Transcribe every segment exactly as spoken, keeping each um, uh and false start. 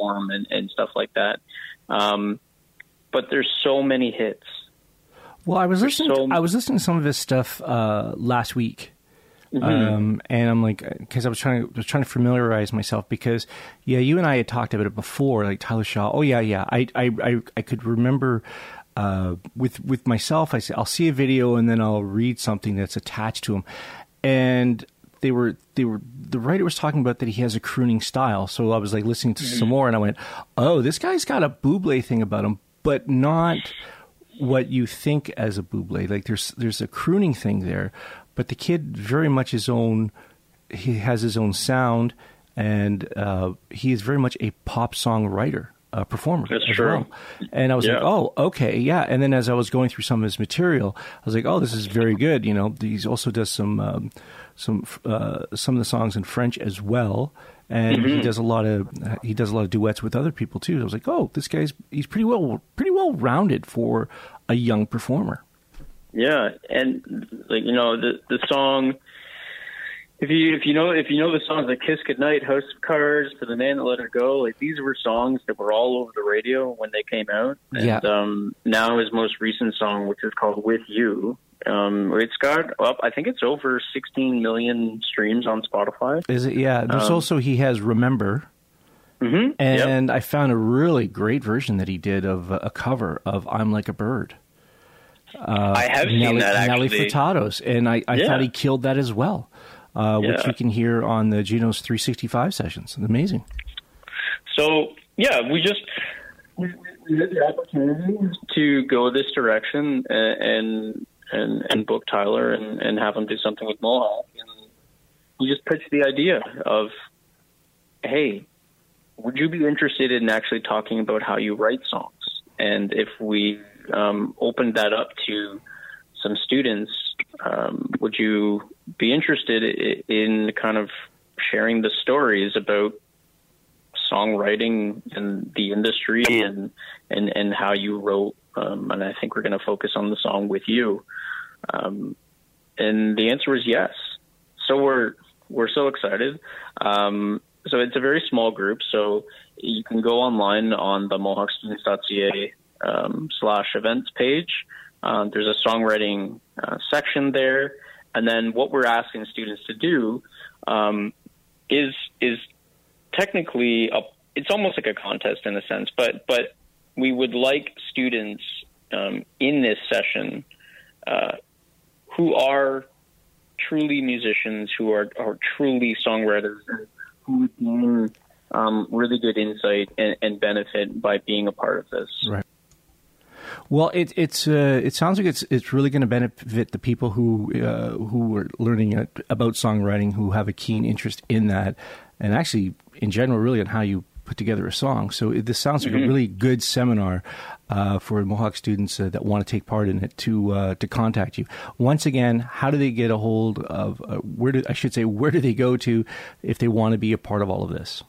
perform and, and stuff like that. Um, but there's so many hits. Well, I was there's listening. So... To, I was listening to some of his stuff uh, last week, mm-hmm. um, and I'm like, because I was trying to was trying to familiarize myself. Because yeah, you and I had talked about it before, like Tyler Shaw. Oh yeah, yeah. I I I, I could remember. Uh, with with myself, I say I'll see a video and then I'll read something that's attached to him, and they were they were the writer was talking about that he has a crooning style. So I was like listening to mm-hmm. some more, and I went, "Oh, this guy's got a Bublé thing about him, but not what you think as a Bublé. Like there's there's a crooning thing there, but the kid very much his own. He has his own sound, and uh, he is very much a pop song writer." Uh, performer That's as true. well. And I was yeah. like, oh, okay, yeah. And then as I was going through some of his material, I was like, oh, this is very good. You know, he also does some um, some uh, some of the songs in French as well, and mm-hmm. he does a lot of uh, he does a lot of duets with other people too. I was like, oh, this guy's he's pretty well pretty well rounded for a young performer. Yeah, and like you know the the song. If you if you know if you know the songs like "Kiss Goodnight," "House of Cards," "For the Man That Let Her Go," like these were songs that were all over the radio when they came out. And yeah. um, now his most recent song, which is called "With You," um, it's got up. I think it's over sixteen million streams on Spotify. Is it? Yeah. There's um, also he has "Remember," mm-hmm. and yep. I found a really great version that he did of a cover of "I'm Like a Bird." Uh, I have Nelly, seen that actually. Nelly Furtado's, and I, I yeah. thought he killed that as well. Uh, yeah. which you can hear on the Junos three sixty-five sessions. Amazing. So, yeah, we just we, we had the opportunity to go this direction and and, and book Tyler and, and have him do something with Mohawk. And we just pitched the idea of, hey, would you be interested in actually talking about how you write songs? And if we um, opened that up to some students, um, would you be interested in kind of sharing the stories about songwriting and the industry and and, and how you wrote? Um, and I think we're going to focus on the song "With You." Um, and the answer was yes. So we're we're so excited. Um, so it's a very small group. So you can go online on the mohawk students dot c a um, slash events page. Um, there's a songwriting uh, section there. And then what we're asking students to do um, is is technically, a, it's almost like a contest in a sense, but, but we would like students um, in this session uh, who are truly musicians, who are, are truly songwriters, and who gain um, really good insight and, and benefit by being a part of this. Right. Well, it it's uh, it sounds like it's it's really going to benefit the people who uh, who are learning about songwriting, who have a keen interest in that, and actually in general, really on how you put together a song. So it, this sounds like mm-hmm. a really good seminar uh, for Mohawk students uh, that want to take part in it to uh, to contact you. Once again, how do they get a hold of uh, where do I should say where do they go to if they want to be a part of all of this?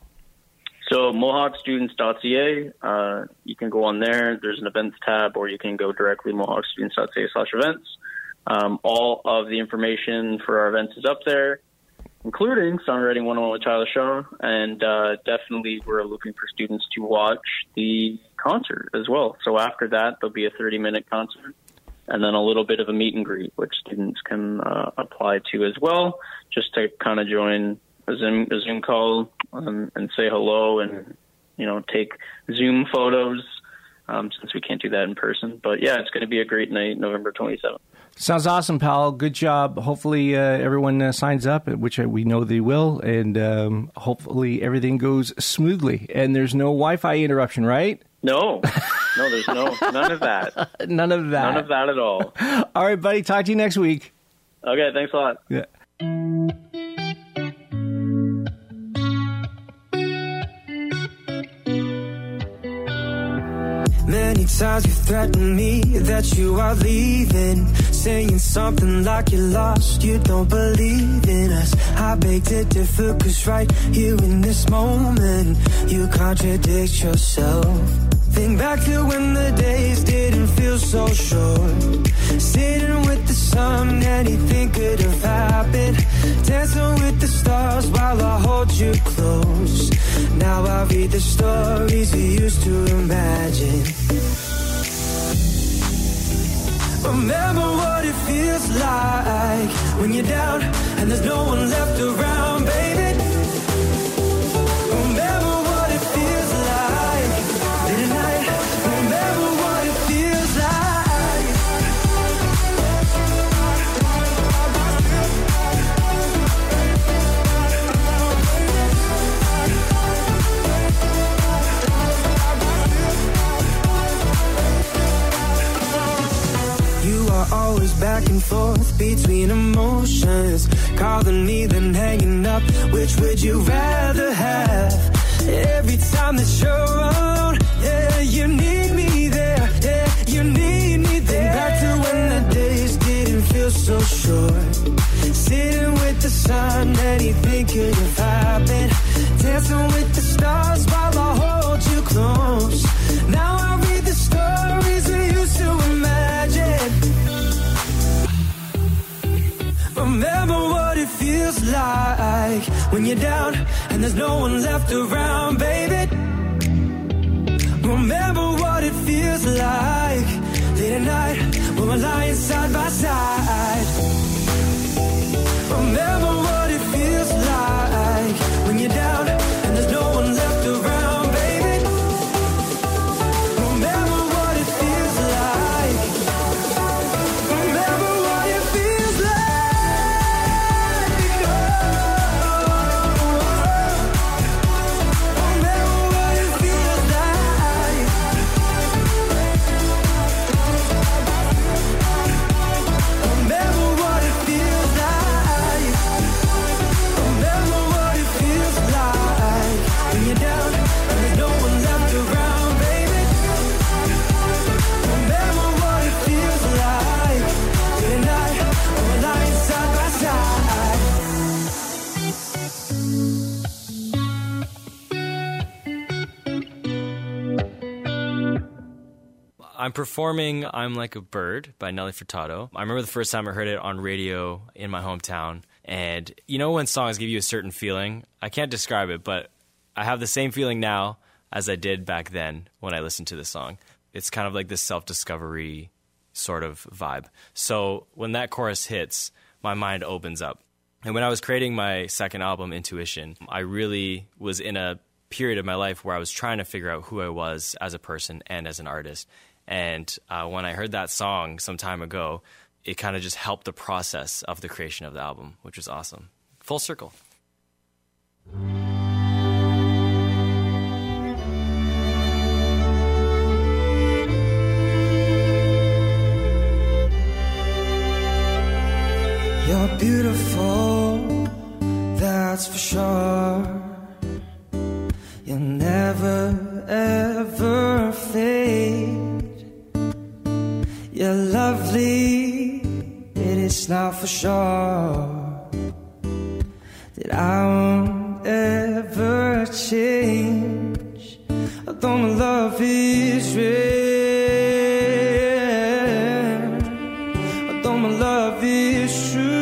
So mohawk students dot c a, uh, you can go on there. There's an events tab, or you can go directly mohawk students dot c a slash events. Um, all of the information for our events is up there, including Songwriting one oh one with Tyler Shaw. And uh, definitely we're looking for students to watch the concert as well. So after that, there'll be a thirty-minute concert and then a little bit of a meet and greet, which students can uh, apply to as well, just to kind of join a Zoom, a Zoom call um, and say hello and, you know, take Zoom photos um, since we can't do that in person. But, yeah, it's going to be a great night, November twenty-seventh. Sounds awesome, pal. Good job. Hopefully uh, everyone uh, signs up, which we know they will, and um, hopefully everything goes smoothly. And there's no Wi-Fi interruption, right? No. No, there's no none of that. None of that. None of that at all. All right, buddy. Talk to you next week. Okay, thanks a lot. Yeah. Many times you threaten me that you are leaving, saying something like you're lost, you don't believe in us. I beg to differ, cause right here in this moment you contradict yourself. Think back to when the days didn't feel so short. Sitting with the sun, anything could have happened. Dancing with the stars while I hold you close. Now I read the stories we used to imagine. Remember what it feels like when you're down and there's no one left around, baby. Remember what it feels like late at night. Remember what it feels like. You are always back and forth between emotions, calling me then hanging up. Which would you rather have? Every time that you're around, yeah, you need me there, yeah, you need me there. Back to when the days didn't feel so short. Sitting with the sun, anything could have happened. Dancing with the stars while I hold you close. Now I read the stories we used to imagine. Remember what it feels like when you're down and there's no one left around, baby. Remember what it feels like late at night when we're lying side by side. Remember what it feels like when you're down and there's no one left around, baby. Remember what it feels like. Remember what it feels like. I'm performing I'm Like a Bird by Nelly Furtado. I remember the first time I heard it on radio in my hometown. And you know when songs give you a certain feeling? I can't describe it, but I have the same feeling now as I did back then when I listened to the song. It's kind of like this self-discovery sort of vibe. So when that chorus hits, my mind opens up. And when I was creating my second album, Intuition, I really was in a period of my life where I was trying to figure out who I was as a person and as an artist. And uh, when I heard that song some time ago, it kind of just helped the process of the creation of the album, which was awesome. Full circle. You're beautiful, that's for sure. You'll never, ever fade. You're lovely, it is not for sure that I won't ever change. Although my love is real, although my love is true.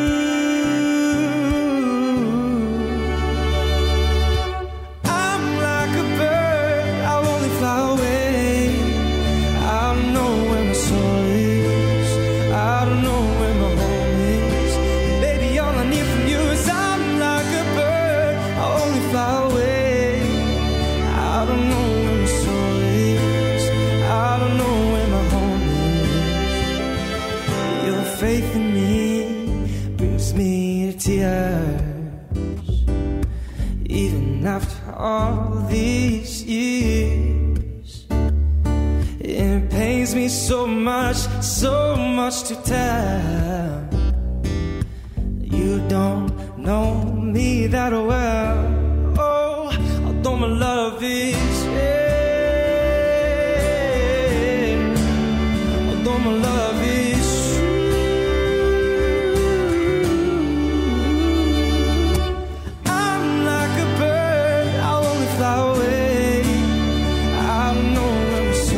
Faith in me brings me to tears. Even after all these years, it pains me so much, so much to tell. You don't know me that well. Oh, although my love is real, although my love is fly away. I don't know when we're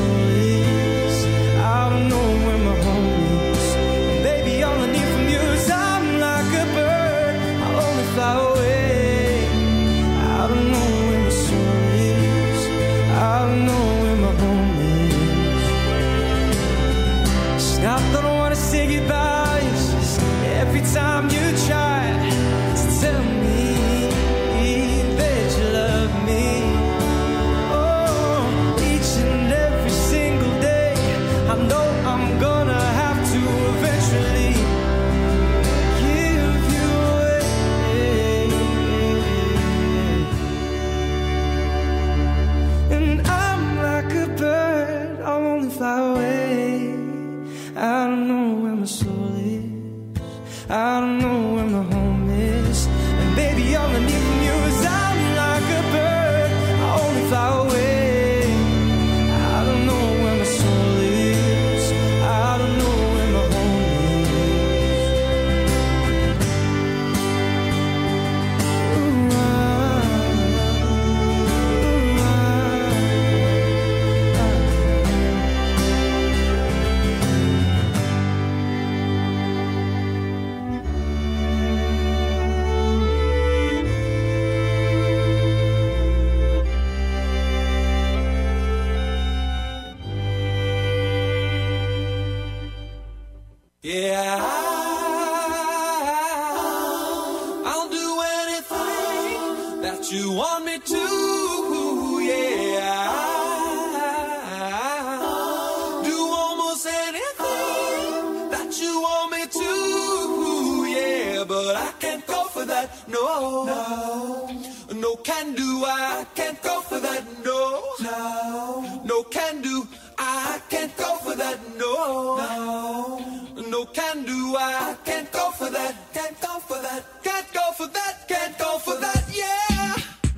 Yeah, I'll do anything that you want me to. Yeah, I'll do almost anything that you want me to. Yeah, but I can't go for that. No, no, no can do. I can't go for that. No, no, no can do. I can't go for that. No, no. No can do, I can't go for that, can't go for that, can't go for that, can't go for that, yeah.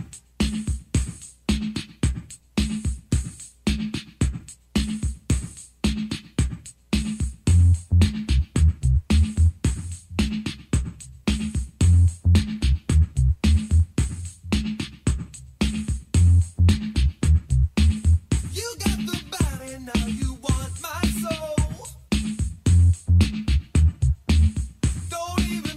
You got the body, now you want my soul. Don't even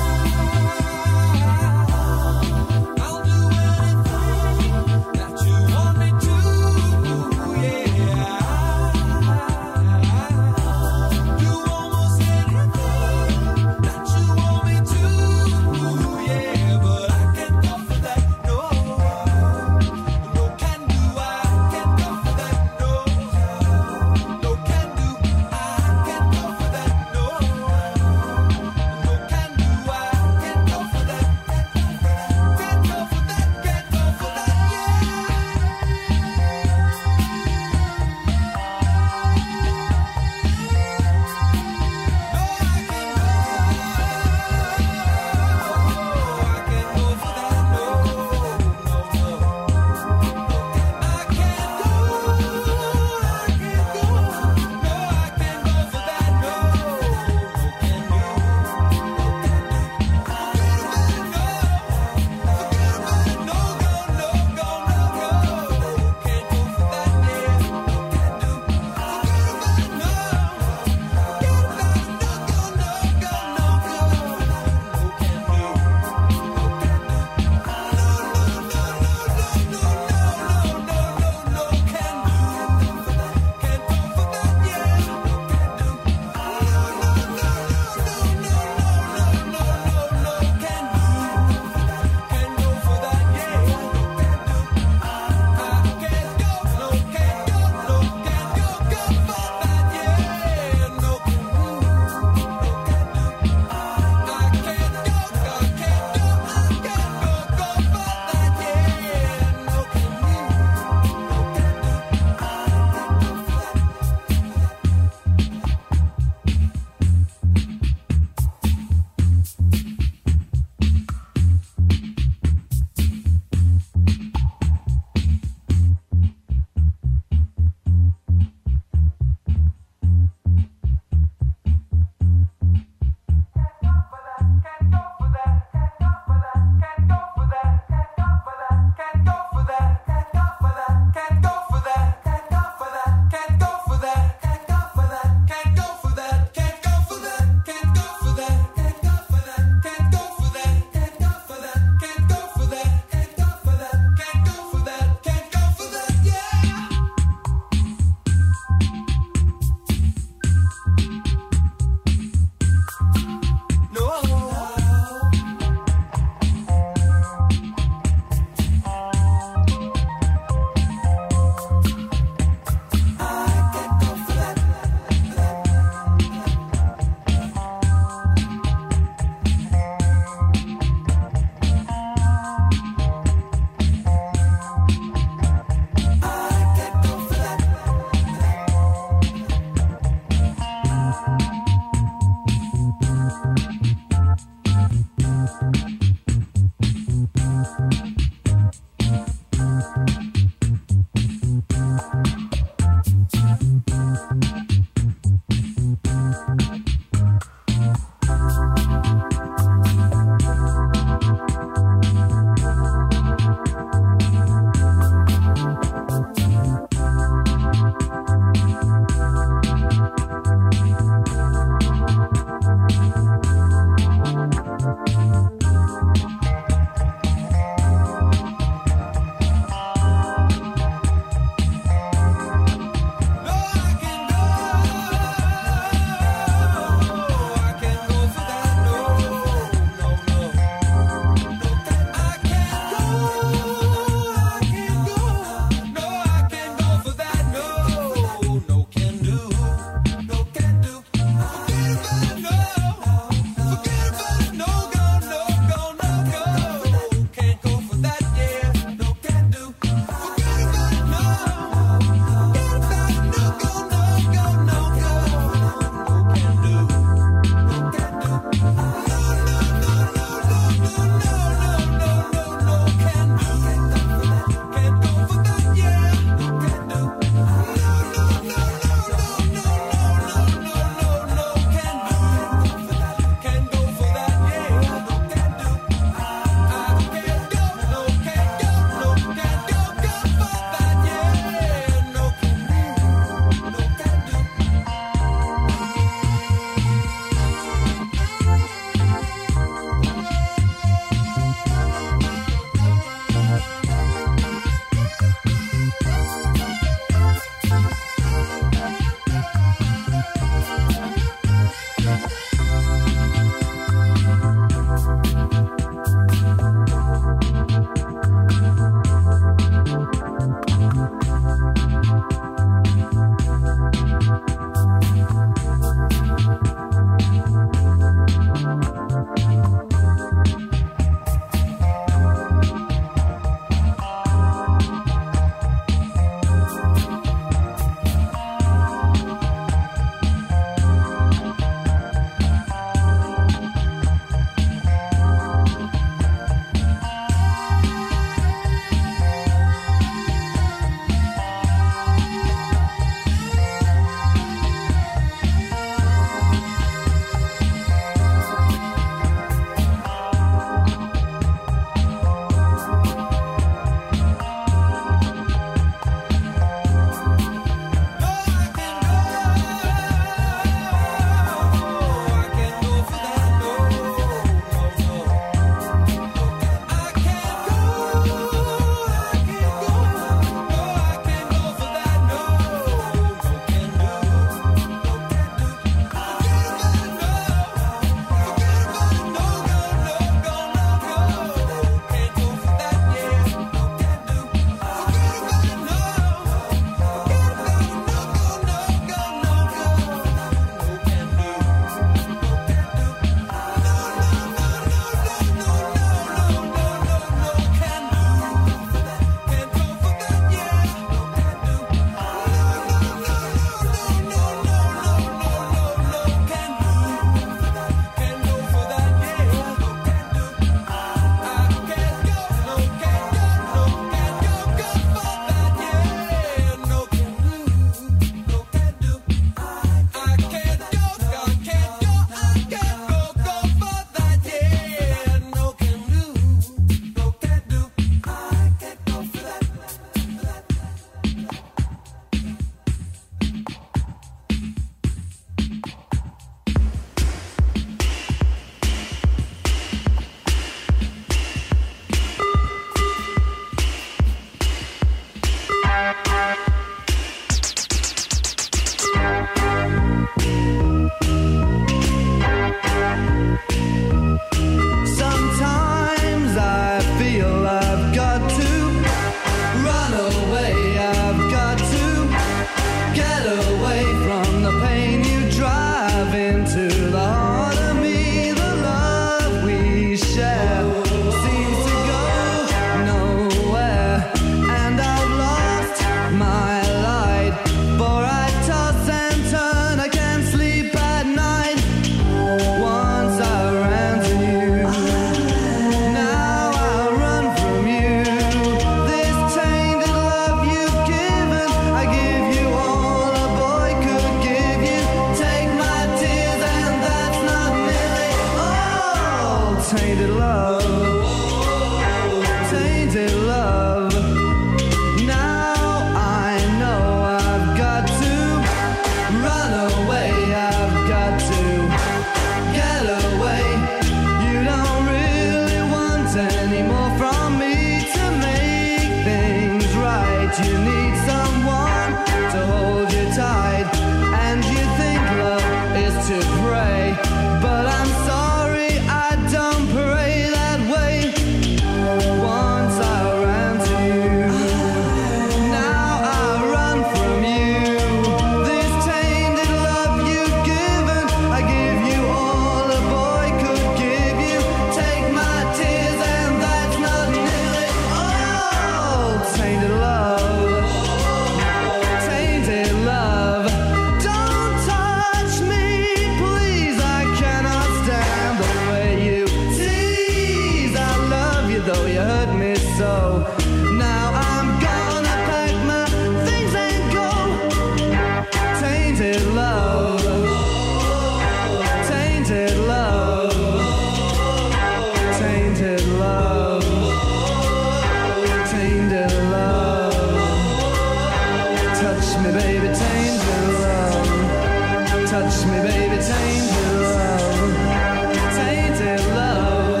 Touch me, baby, tainted love. Touch me, baby, tainted love. Tainted love.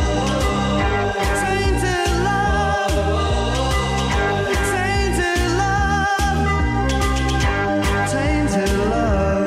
Tainted love. Tainted love. Tainted love.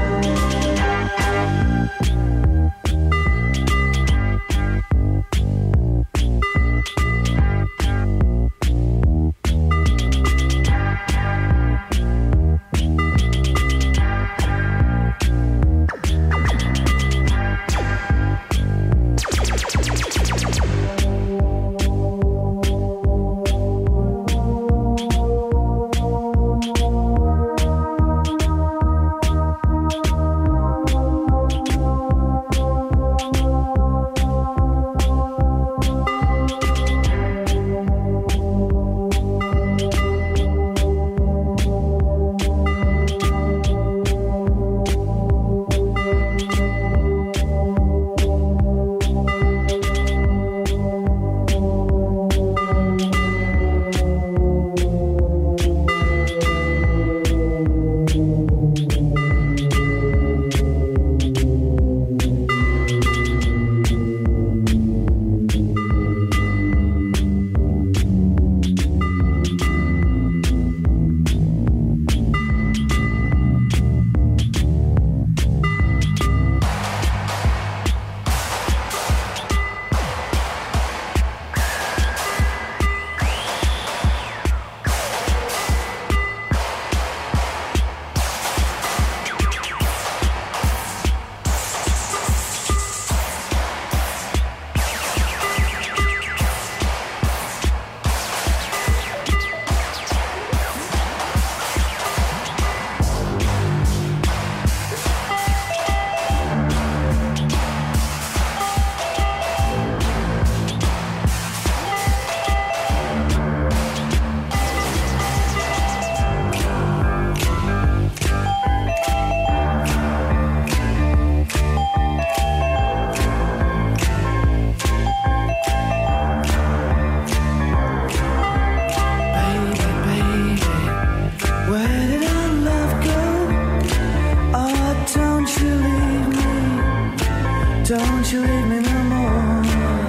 Don't you leave me no more.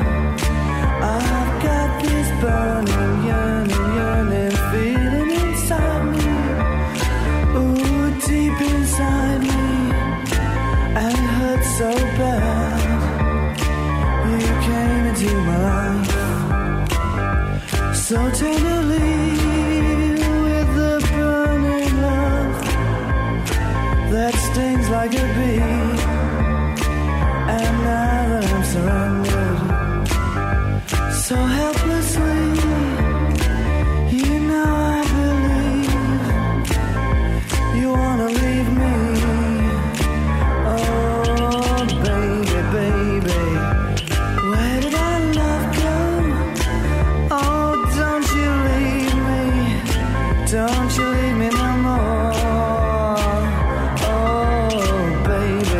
I've got this burning, yearning, yearning feeling inside me. Ooh, deep inside me. And it hurts so bad. You came into my life so tenderly with the burning love that stings like a bee. And now that I'm surrounded so helplessly, you know I believe you wanna leave me. Oh, baby, baby, where did our love go? Oh, don't you leave me, don't you leave me no more. Oh, baby,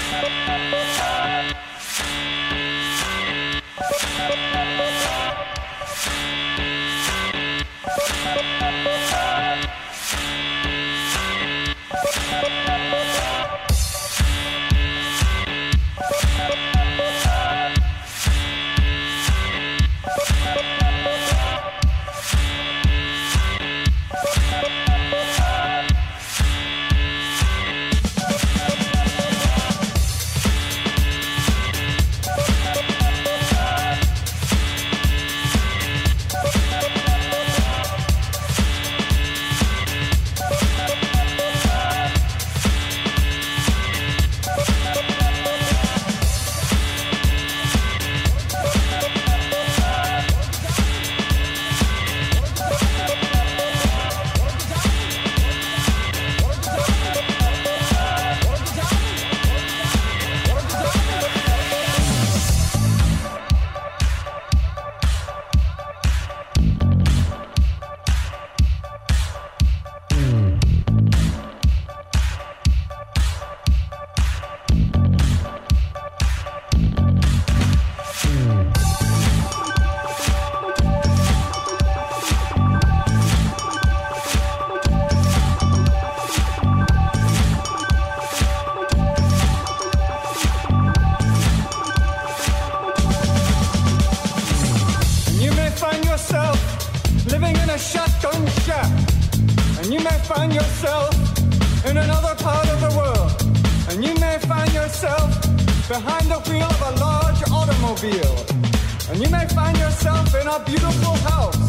find yourself in another part of the world, and you may find yourself behind the wheel of a large automobile, and you may find yourself in a beautiful house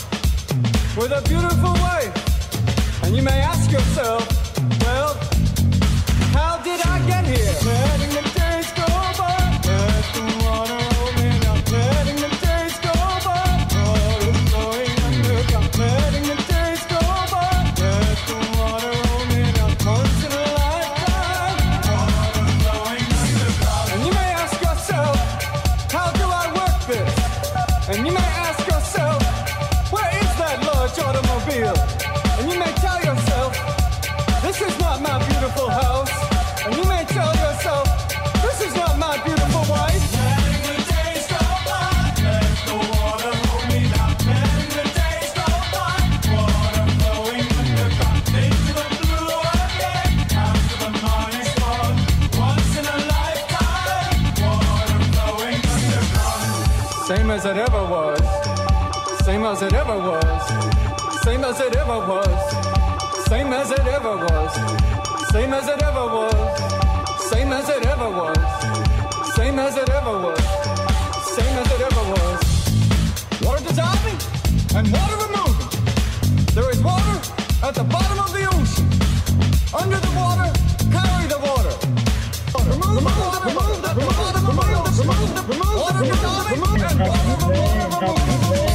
with a beautiful wife, and you may ask yourself, well, how did I get here? Letting the days go by, let the water roll me down. Letting the days go by, water flowing underground. Letting the days go by, let the water roll me down. Once in a lifetime, water flowing underground. And you may ask yourself, how do I work this? And you may ask yourself, where is that large automobile? And you may tell yourself, this is not my beautiful house. And you may tell yourself, this is not my beautiful wife. Letting the days go by, let the water hold me down. Letting the days go by, water flowing underground. Into the blue again, after the morning's gone. Once in a lifetime, water flowing underground. Same as it ever was, same as it ever was, same as it ever was, same as it ever was. Same as it ever was, same as it ever was, same as it ever was, same as it ever was. Water dissolving and water removing. There is water at the bottom of the ocean. Under the water, carry the water. Remove the water, remove the water, remove the remove the remove water dissolving and water removing.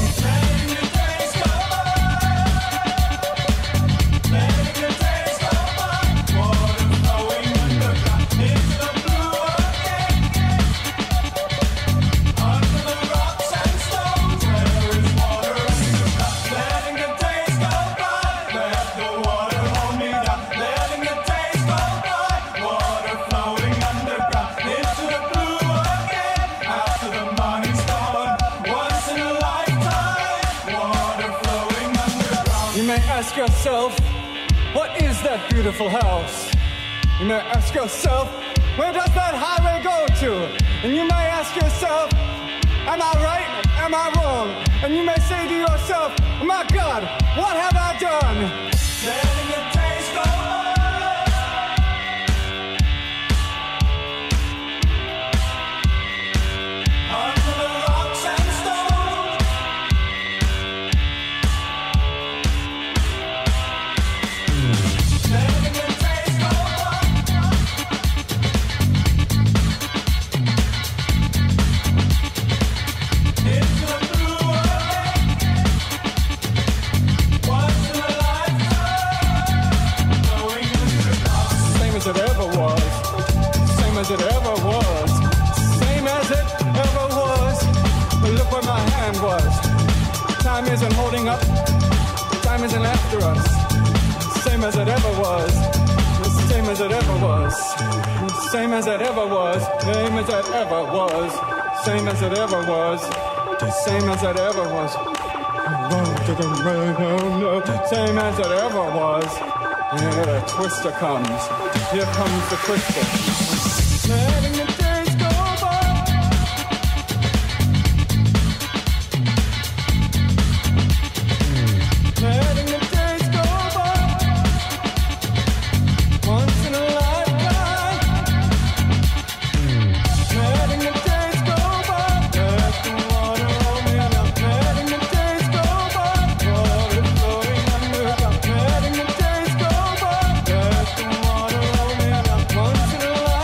Ask yourself, what is that beautiful house? You may ask yourself, where does that highway go to? And you may ask yourself, am I right? Am I wrong? And you may say to yourself, oh my God, what have I done? Letting the days go by. Under the rocks and stones. As it ever was, same as it ever was. But look where my hand was. Time isn't holding up, time isn't after us. Same as it ever was, same as it ever was. same as it ever was, same as it ever was, same as it ever was, same as it ever was. Same as it ever was. Yeah, the twister comes. Here comes the twister. Letting the days go by. Letting the days go by. Once in a lifetime. Letting the days go by. Let the water roll me down. Letting the days go by. Water flowing underground. Letting the days go by. Let the water roll me down. Once in a lifetime.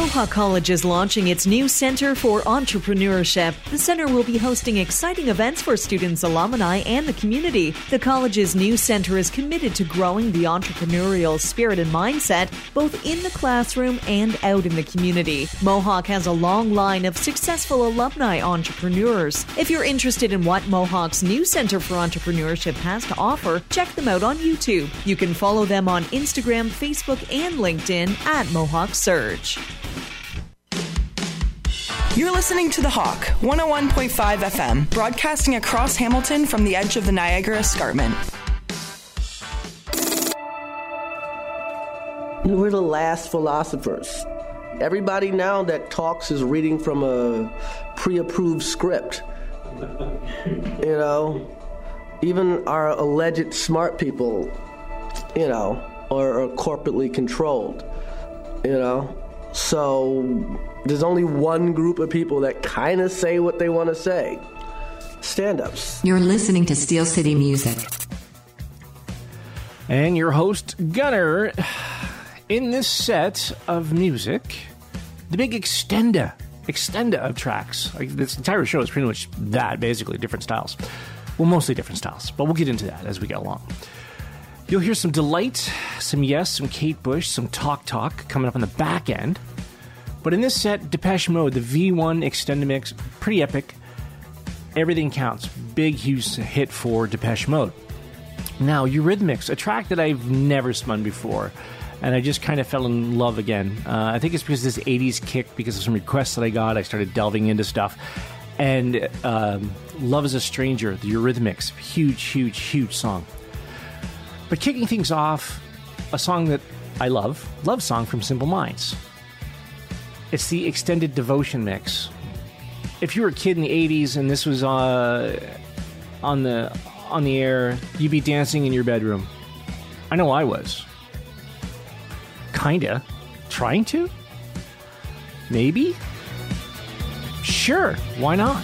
Mohawk College is launching its new Center for Entrepreneurship. The center will be hosting exciting events for students, alumni, and the community. The college's new center is committed to growing the entrepreneurial spirit and mindset, both in the classroom and out in the community. Mohawk has a long line of successful alumni entrepreneurs. If you're interested in what Mohawk's new Center for Entrepreneurship has to offer, check them out on YouTube. You can follow them on Instagram, Facebook, and LinkedIn at Mohawk Surge. You're listening to The Hawk, one oh one point five F M, broadcasting across Hamilton from the edge of the Niagara Escarpment. We're the last philosophers. Everybody now that talks is reading from a pre-approved script. You know, even our alleged smart people, you know, are, are corporately controlled, you know. So there's only one group of people that kind of say what they want to say. Stand-ups. You're listening to Steel City Music. And your host, Gunner, in this set of music, the big extenda, extenda of tracks. Like, this entire show is pretty much that, basically, different styles. Well, mostly different styles, but we'll get into that as we go along. You'll hear some Delight, some Yes, some Kate Bush, some Talk Talk coming up on the back end. But in this set, Depeche Mode, the V one Extended Mix, pretty epic. Everything Counts. Big, huge hit for Depeche Mode. Now, Eurythmics, a track that I've never spun before, and I just kind of fell in love again. Uh, I think it's because of this eighties kick, because of some requests that I got. I started delving into stuff. And um, Love is a Stranger, the Eurythmics, huge, huge, huge song. But kicking things off, a song that I love, love song from Simple Minds. It's the Extended Devotion Mix. If you were a kid in the eighties and this was uh, on the on the air, you'd be dancing in your bedroom. I know I was. Kinda. Trying to? Maybe? Sure, why not?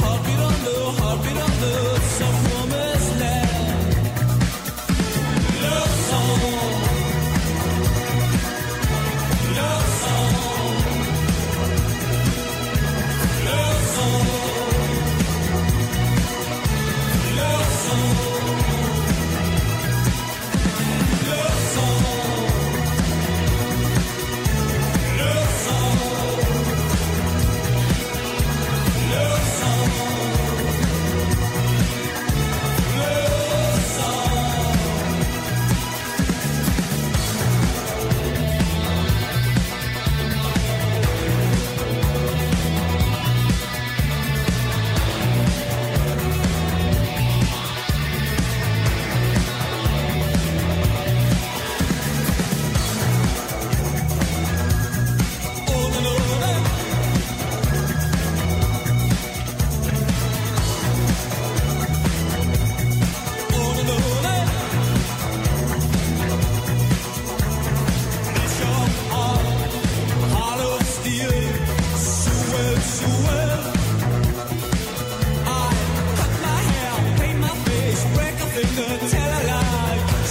Heartbeat on the, heartbeat on the, some promised land.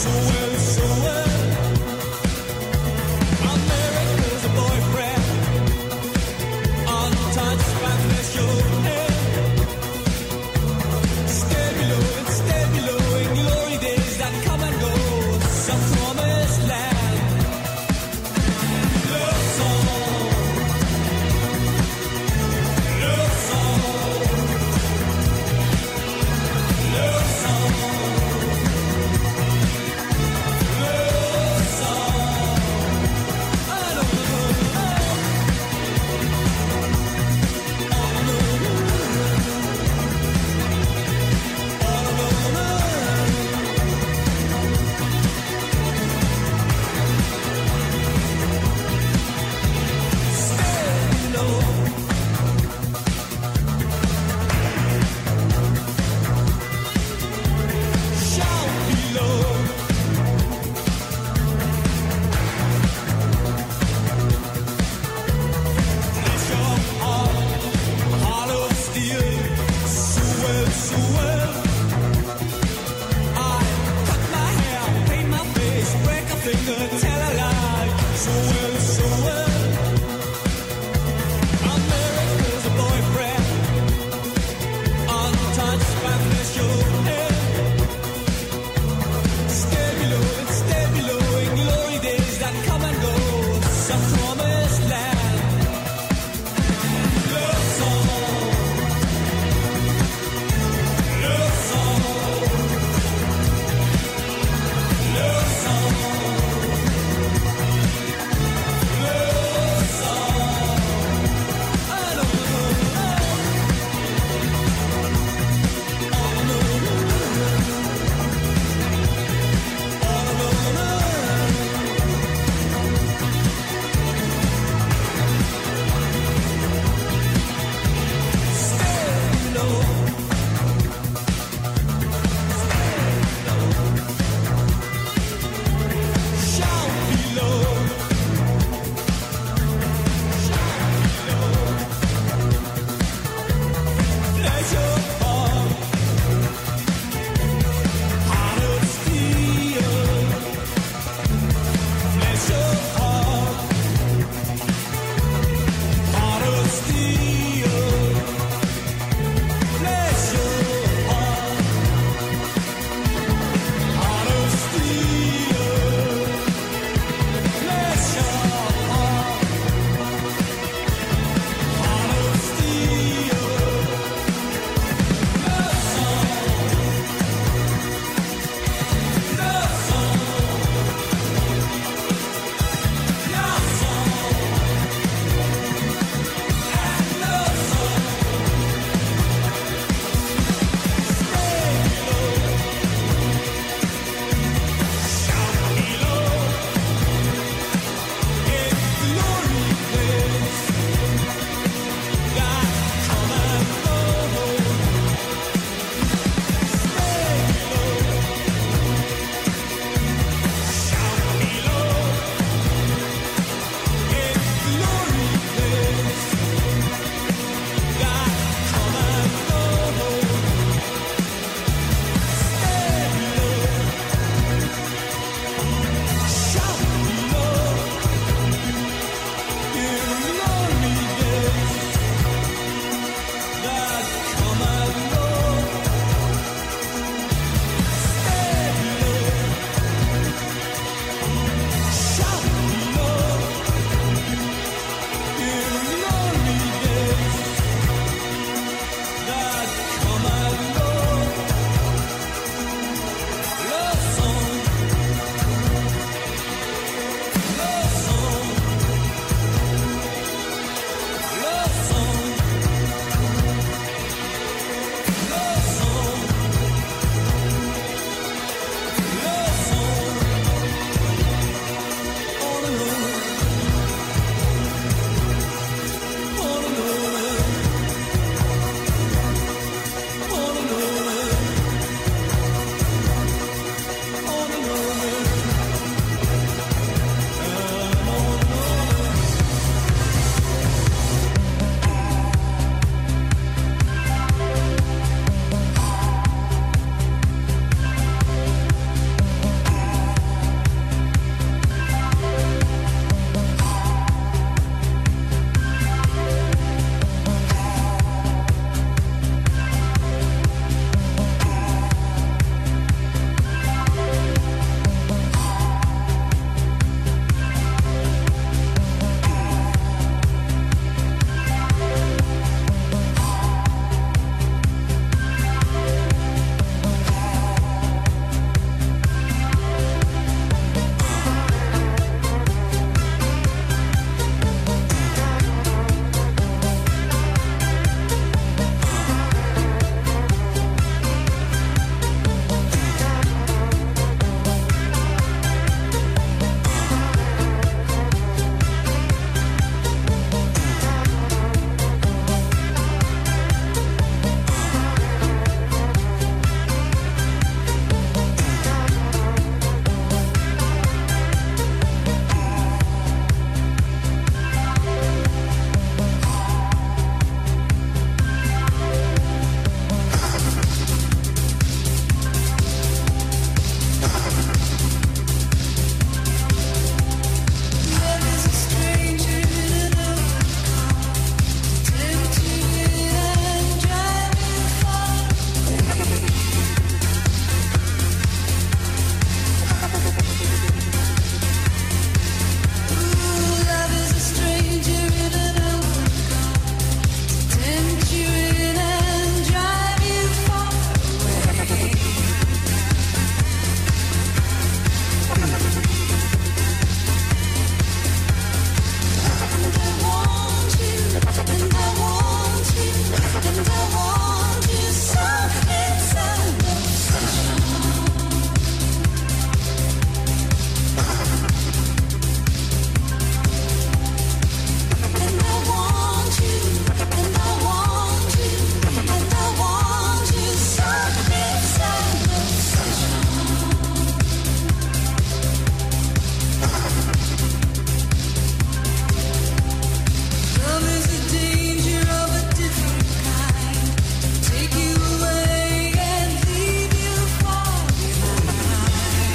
Tell a lie. So